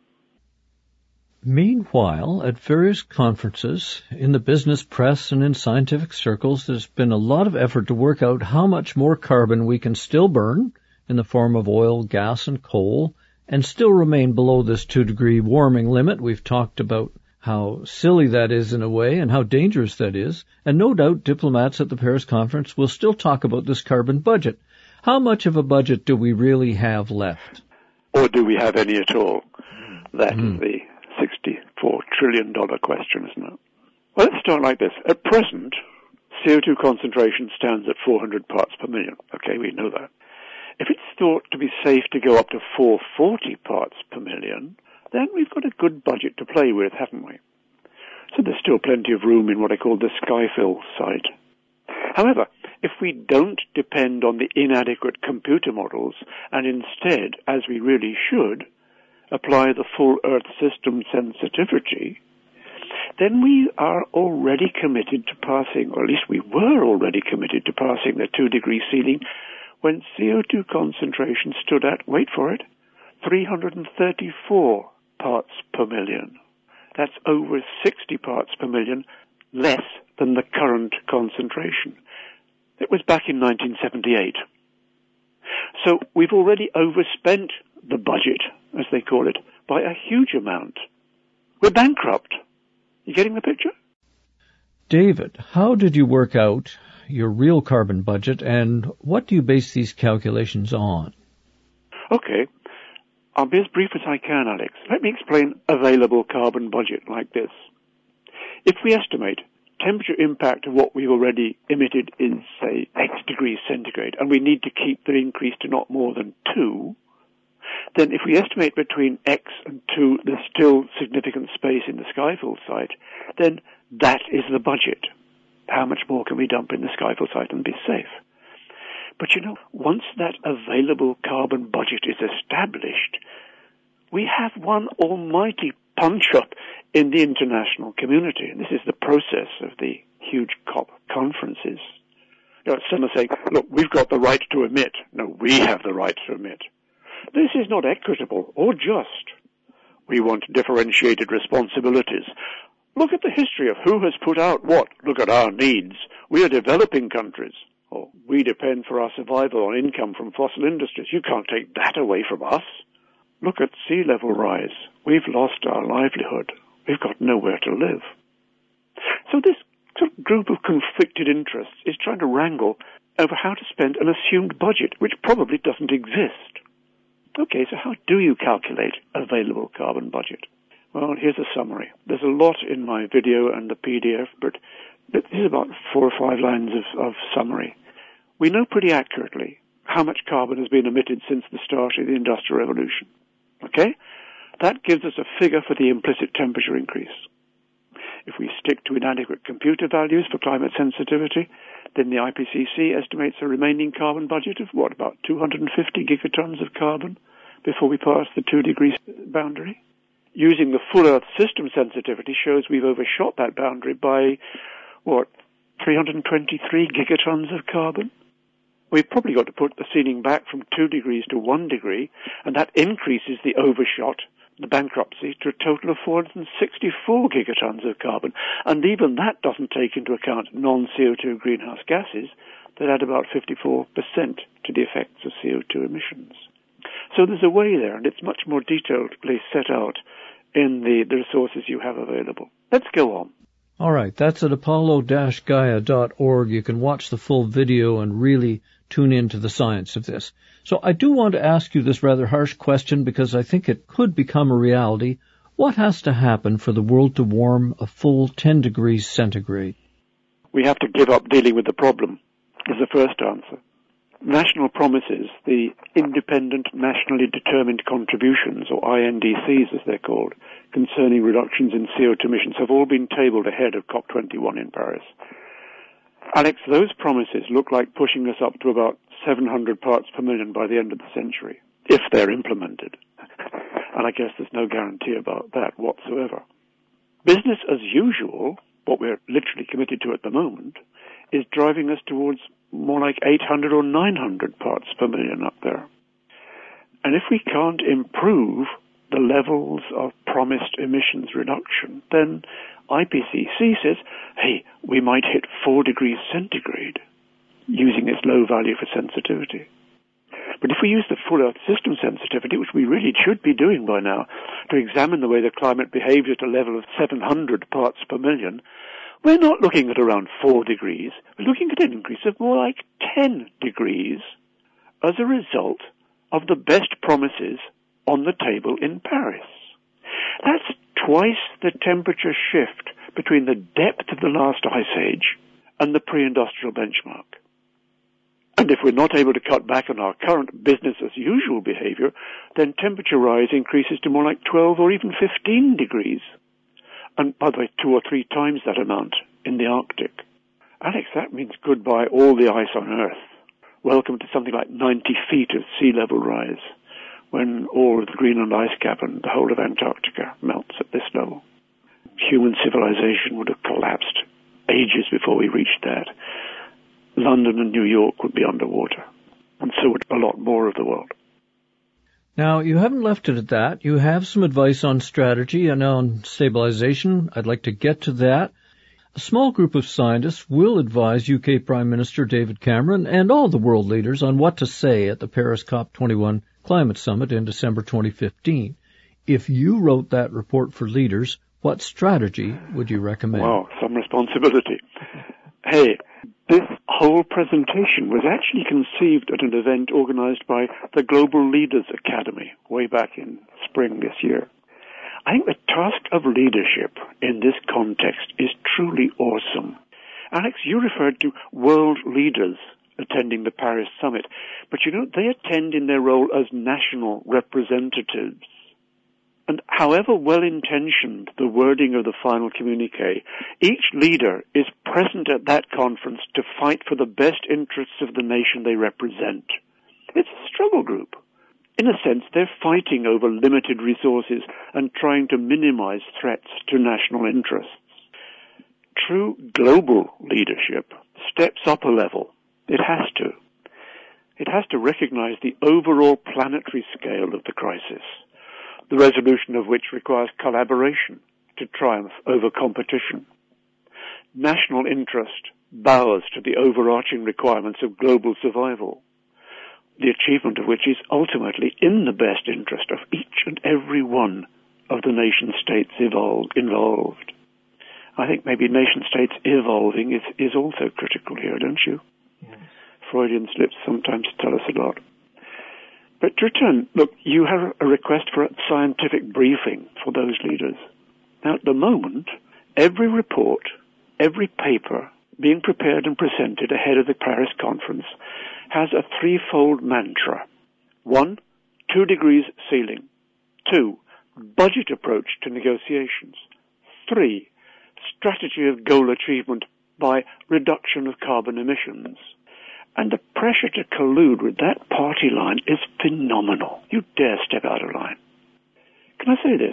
Meanwhile, at various conferences, in the business press and in scientific circles, there's been a lot of effort to work out how much more carbon we can still burn in the form of oil, gas, and coal, and still remain below this two-degree warming limit. We've talked about how silly that is in a way and how dangerous that is. And no doubt diplomats at the Paris conference will still talk about this carbon budget. How much of a budget do we really have left? Or do we have any at all? That mm. is the sixty-four trillion dollars question, isn't it? Well, let's start like this. At present, C O two concentration stands at four hundred parts per million. Okay, we know that. If it's thought to be safe to go up to four hundred forty parts per million, then we've got a good budget to play with, haven't we? So there's still plenty of room in what I call the Skyfill site. However, if we don't depend on the inadequate computer models and instead, as we really should, apply the full Earth system sensitivity, then we are already committed to passing, or at least we were already committed to passing the two-degree ceiling when C O two concentration stood at, wait for it, three hundred thirty-four parts per million. That's over sixty parts per million less than the current concentration. It was back in nineteen seventy-eight. So we've already overspent the budget, as they call it, by a huge amount. We're bankrupt. You getting the picture? David, how did you work out your real carbon budget, and what do you base these calculations on? Okay. I'll be as brief as I can, Alex. Let me explain available carbon budget like this. If we estimate temperature impact of what we've already emitted is, say, X degrees centigrade, and we need to keep the increase to not more than two, then if we estimate between X and two there's still significant space in the Skyfill site, then that is the budget. How much more can we dump in the Skyfill site and be safe? But you know, once that available carbon budget is established, we have one almighty punch-up in the international community. And this is the process of the huge COP conferences. You know, some are saying, look, we've got the right to emit. No, we have the right to emit. This is not equitable or just. We want differentiated responsibilities. Look at the history of who has put out what. Look at our needs. We are developing countries. Or we depend for our survival on income from fossil industries. You can't take that away from us. Look at sea level rise. We've lost our livelihood. We've got nowhere to live. So this sort of group of conflicted interests is trying to wrangle over how to spend an assumed budget, which probably doesn't exist. Okay, so how do you calculate available carbon budget? Well, here's a summary. There's a lot in my video and the P D F, but this is about four or five lines of, of summary. We know pretty accurately how much carbon has been emitted since the start of the Industrial Revolution. Okay? That gives us a figure for the implicit temperature increase. If we stick to inadequate computer values for climate sensitivity, then the I P C C estimates a remaining carbon budget of, what, about two hundred fifty gigatons of carbon before we pass the two degree boundary? using the full Earth system sensitivity shows we've overshot that boundary by, what, three hundred twenty-three gigatons of carbon? We've probably got to put the ceiling back from two degrees to one degree, and that increases the overshot, the bankruptcy, to a total of four hundred sixty-four gigatons of carbon. And even that doesn't take into account non-C O two greenhouse gases that add about fifty-four percent to the effects of C O two emissions. So there's a way there, and it's much more detailedly set out in the, the resources you have available. Let's go on. All right, that's at apollo dash gaia dot org. You can watch the full video and really tune into the science of this. So I do want to ask you this rather harsh question because I think it could become a reality. What has to happen for the world to warm a full ten degrees centigrade? We have to give up dealing with the problem, is the first answer. National promises, the Independent Nationally Determined Contributions, or I N D Cs as they're called, concerning reductions in C O two emissions have all been tabled ahead of COP twenty-one in Paris. Alex, those promises look like pushing us up to about seven hundred parts per million by the end of the century, if they're implemented. And I guess there's no guarantee about that whatsoever. Business as usual, what we're literally committed to at the moment, is driving us towards more like eight hundred or nine hundred parts per million up there. And if we can't improve the levels of promised emissions reduction, then I P C C says, hey, we might hit four degrees centigrade using its low value for sensitivity. But if we use the full Earth system sensitivity, which we really should be doing by now, to examine the way the climate behaves at a level of seven hundred parts per million, we're not looking at around four degrees. We're looking at an increase of more like ten degrees as a result of the best promises on the table in Paris. That's twice the temperature shift between the depth of the last ice age and the pre-industrial benchmark. And if we're not able to cut back on our current business-as-usual behavior, then temperature rise increases to more like twelve or even fifteen degrees. And, by the way, two or three times that amount in the Arctic. Alex, that means goodbye all the ice on Earth. Welcome to something like ninety feet of sea level rise, when all of the Greenland ice cap and the whole of Antarctica melts at this level. Human civilization would have collapsed ages before we reached that. London and New York would be underwater, and so would a lot more of the world. Now, you haven't left it at that. You have some advice on strategy and on stabilization. I'd like to get to that. A small group of scientists will advise U K Prime Minister David Cameron and all the world leaders on what to say at the Paris COP twenty-one Climate Summit in December twenty fifteen. If you wrote that report for leaders, what strategy would you recommend? Wow, some responsibility. Hey, this whole presentation was actually conceived at an event organized by the Global Leaders Academy way back in spring this year. I think the task of leadership in this context is truly awesome. Alex, you referred to world leaders attending the Paris summit, but you know, they attend in their role as national representatives. And however well-intentioned the wording of the final communique, each leader is present at that conference to fight for the best interests of the nation they represent. It's a struggle group. In a sense, they're fighting over limited resources and trying to minimize threats to national interests. True global leadership steps up a level. It has to. It has to recognize the overall planetary scale of the crisis, the resolution of which requires collaboration to triumph over competition. National interest bows to the overarching requirements of global survival, the achievement of which is ultimately in the best interest of each and every one of the nation-states evolved, involved. I think maybe nation-states evolving is, is also critical here, don't you? Yes. Freudian slips sometimes tell us a lot. But to return, look, you have a request for a scientific briefing for those leaders. Now, at the moment, every report, every paper being prepared and presented ahead of the Paris conference has a threefold mantra. One, two degrees ceiling. Two, budget approach to negotiations. Three, strategy of goal achievement by reduction of carbon emissions. And the pressure to collude with that party line is phenomenal. You dare step out of line. Can I say this?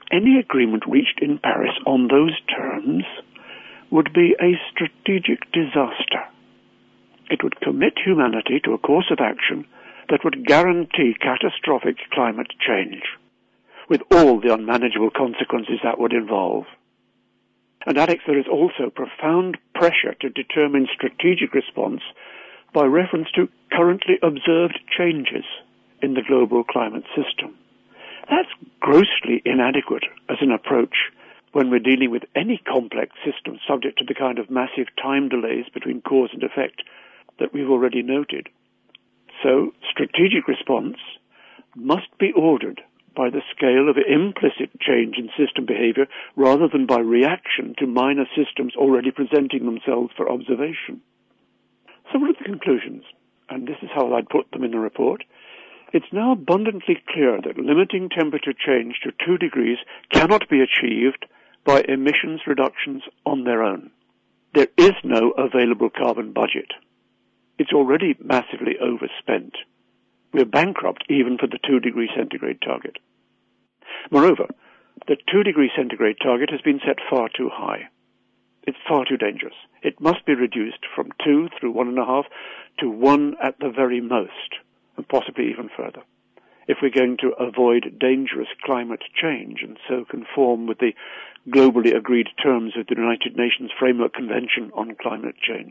any agreement reached in Paris on those terms would be a strategic disaster. It would commit humanity to a course of action that would guarantee catastrophic climate change, with all the unmanageable consequences that would involve. And Alex, there is also profound pressure to determine strategic response by reference to currently observed changes in the global climate system. That's grossly inadequate as an approach when we're dealing with any complex system subject to the kind of massive time delays between cause and effect that we've already noted. So, strategic response must be ordered by the scale of implicit change in system behavior rather than by reaction to minor systems already presenting themselves for observation. So what are the conclusions? And this is how I'd put them in the report. It's now abundantly clear that limiting temperature change to two degrees cannot be achieved by emissions reductions on their own. There is no available carbon budget. It's already massively overspent. We're bankrupt even for the two degree centigrade target. Moreover, the two degree centigrade target has been set far too high. It's far too dangerous. It must be reduced from two through one and a half to one at the very most, and possibly even further, if we're going to avoid dangerous climate change and so conform with the globally agreed terms of the United Nations Framework Convention on Climate Change.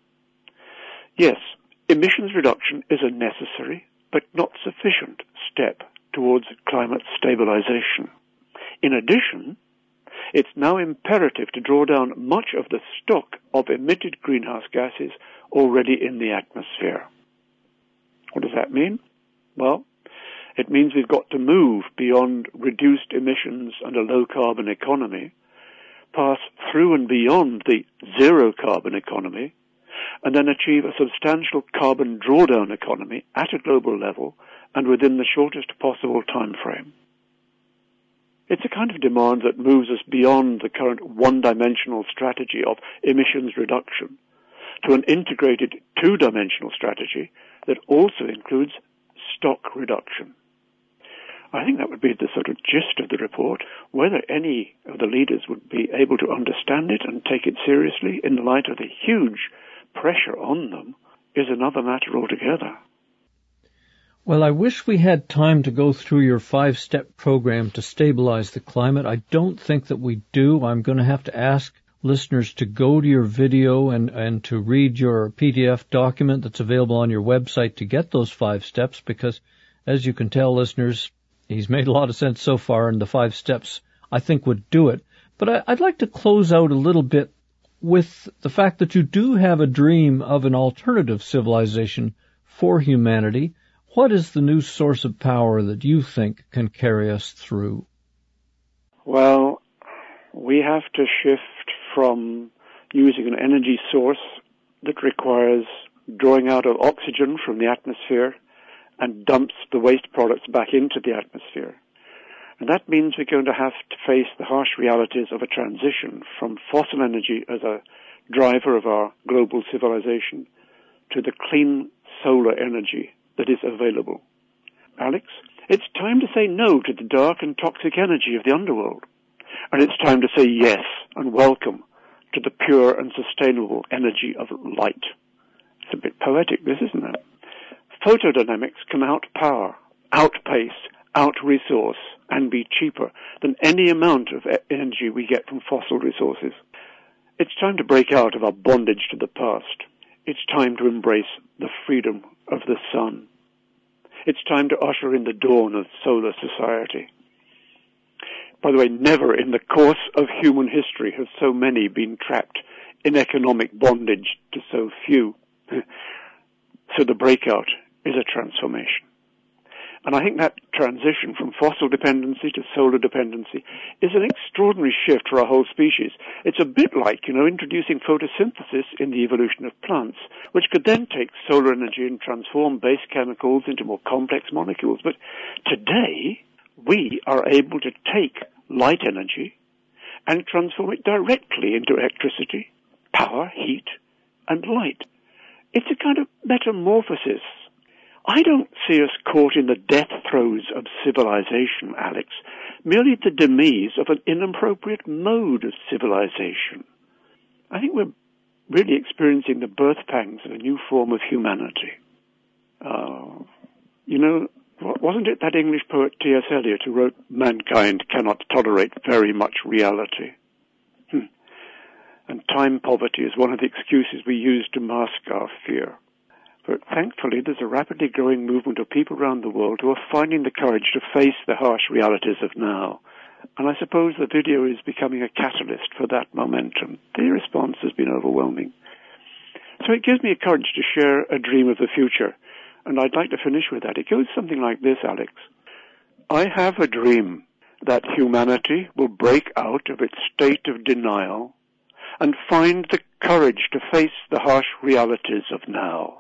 Yes, emissions reduction is a necessary but not sufficient step towards climate stabilization. In addition, it's now imperative to draw down much of the stock of emitted greenhouse gases already in the atmosphere. What does that mean? Well, it means we've got to move beyond reduced emissions and a low-carbon economy, pass through and beyond the zero-carbon economy, and then achieve a substantial carbon drawdown economy at a global level and within the shortest possible time frame. It's a kind of demand that moves us beyond the current one-dimensional strategy of emissions reduction to an integrated two-dimensional strategy that also includes stock reduction. I think that would be the sort of gist of the report. Whether any of the leaders would be able to understand it and take it seriously in the light of the huge pressure on them is another matter altogether. Well, I wish we had time to go through your five-step program to stabilize the climate. I don't think that we do. I'm going to have to ask listeners to go to your video and, and to read your P D F document that's available on your website to get those five steps, because, as you can tell, listeners, he's made a lot of sense so far, and the five steps, I think, would do it. But I, I'd like to close out a little bit with the fact that you do have a dream of an alternative civilization for humanity. What is the new source of power that you think can carry us through? Well, we have to shift from using an energy source that requires drawing out of oxygen from the atmosphere and dumps the waste products back into the atmosphere. And that means we're going to have to face the harsh realities of a transition from fossil energy as a driver of our global civilization to the clean solar energy that is available. Alex, it's time to say no to the dark and toxic energy of the underworld. And it's time to say yes and welcome to the pure and sustainable energy of light. It's a bit poetic, this, isn't it? Photodynamics can outpower, outpace, out-resource, and be cheaper than any amount of energy we get from fossil resources. It's time to break out of our bondage to the past. It's time to embrace the freedom of the sun. It's time to usher in the dawn of solar society. By the way, never in the course of human history have so many been trapped in economic bondage to so few. So the breakout is a transformation. And I think that transition from fossil dependency to solar dependency is an extraordinary shift for our whole species. It's a bit like, you know, introducing photosynthesis in the evolution of plants, which could then take solar energy and transform base chemicals into more complex molecules. But today, we are able to take light energy and transform it directly into electricity, power, heat, and light. It's a kind of metamorphosis. I don't see us caught in the death throes of civilization, Alex, merely the demise of an inappropriate mode of civilization. I think we're really experiencing the birth pangs of a new form of humanity. Uh, you know, wasn't it that English poet T S Eliot who wrote, "Mankind cannot tolerate very much reality"? Hmm. And time poverty is one of the excuses we use to mask our fear. But thankfully, there's a rapidly growing movement of people around the world who are finding the courage to face the harsh realities of now. And I suppose the video is becoming a catalyst for that momentum. The response has been overwhelming. So it gives me courage to share a dream of the future. And I'd like to finish with that. It goes something like this, Alex. I have a dream that humanity will break out of its state of denial and find the courage to face the harsh realities of now.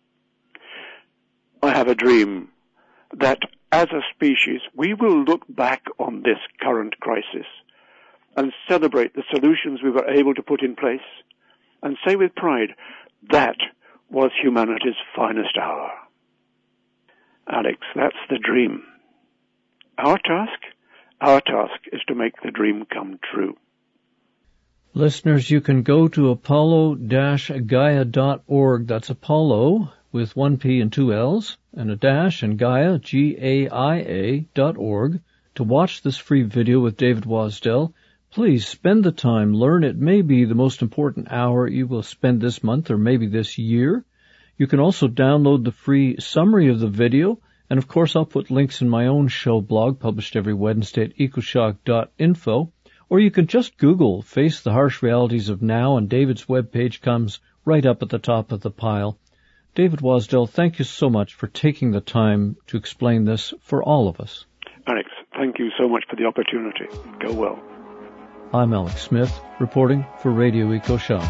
I have a dream that as a species we will look back on this current crisis and celebrate the solutions we were able to put in place and say with pride, that was humanity's finest hour. Alex, that's the dream. Our task, our task is to make the dream come true. Listeners, you can go to apollo dash gaia dot org. That's Apollo with one P and two L's and a dash and Gaia, G A I A dot org to watch this free video with David Wasdell. Please spend the time, learn. It may be the most important hour you will spend this month or maybe this year. You can also download the free summary of the video, and of course I'll put links in my own show blog published every Wednesday at ecoshock dot info, or you can just Google Face the Harsh Realities of Now and David's webpage comes right up at the top of the pile. David Wasdell, thank you so much for taking the time to explain this for all of us. Alex, thank you so much for the opportunity. Go well. I'm Alex Smith, reporting for Radio EcoShock.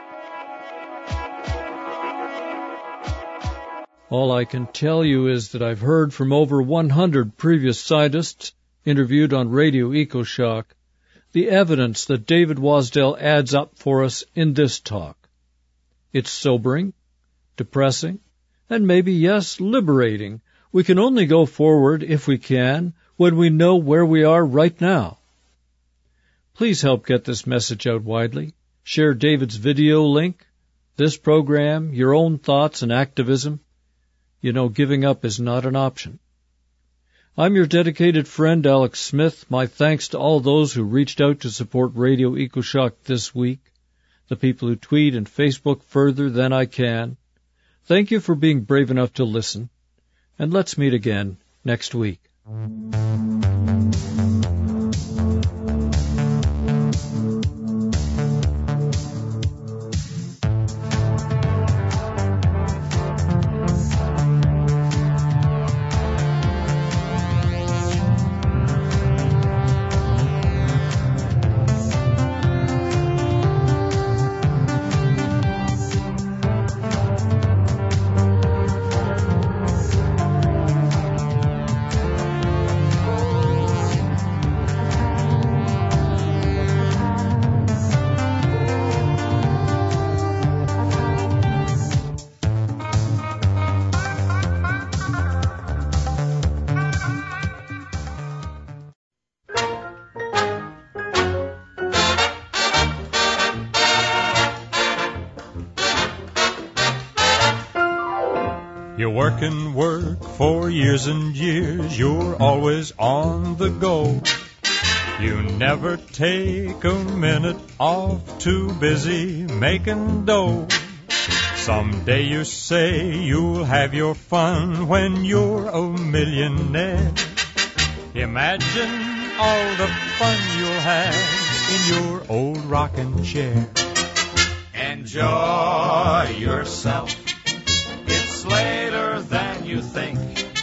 All I can tell you is that I've heard from over one hundred previous scientists interviewed on Radio EcoShock the evidence that David Wasdell adds up for us in this talk. It's sobering, depressing, and maybe, yes, liberating. We can only go forward, if we can, when we know where we are right now. Please help get this message out widely. Share David's video link, this program, your own thoughts and activism. You know, giving up is not an option. I'm your dedicated friend, Alex Smith. My thanks to all those who reached out to support Radio EcoShock this week, the people who tweet and Facebook further than I can. Thank you for being brave enough to listen, and let's meet again next week. You work and work for years and years, you're always on the go. You never take a minute off, too busy making dough. Someday you say you'll have your fun when you're a millionaire. Imagine all the fun you'll have in your old rocking chair. Enjoy yourself. It's later than you think.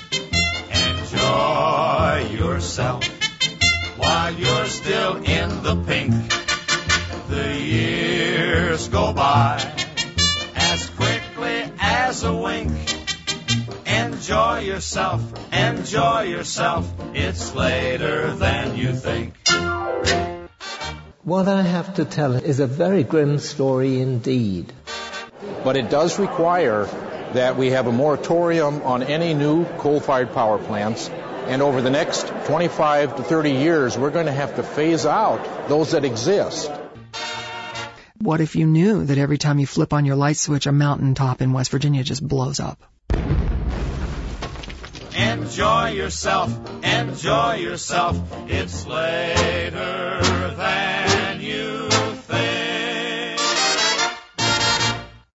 Enjoy yourself while you're still in the pink. The years go by as quickly as a wink. Enjoy yourself, enjoy yourself. It's later than you think. What I have to tell is a very grim story indeed. But it does require that we have a moratorium on any new coal-fired power plants, and over the next twenty-five to thirty years, we're going to have to phase out those that exist. What if you knew that every time you flip on your light switch, a mountaintop in West Virginia just blows up? Enjoy yourself, enjoy yourself, it's later than